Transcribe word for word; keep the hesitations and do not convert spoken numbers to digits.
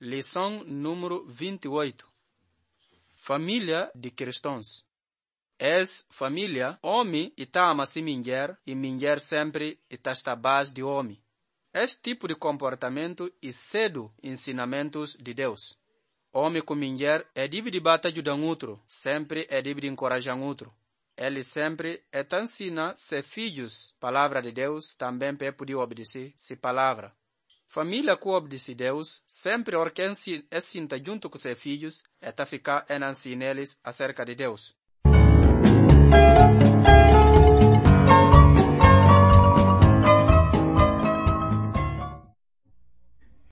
Lição número vinte e oito. Família de cristãos. Es família, homem está ama-se mulher e mulher sempre está à base de homem. Este tipo de comportamento é cedo ensinamentos de Deus. Homem com mulher é de bata ajudar outro, sempre é de encorajar outro. Ele sempre é te ensina seus filhos, palavra de Deus, também para poder obedecer se palavra. Família que obedece a Deus, sempre or que é sinta junto com seus filhos, é te ficar e ensinar eles acerca de Deus.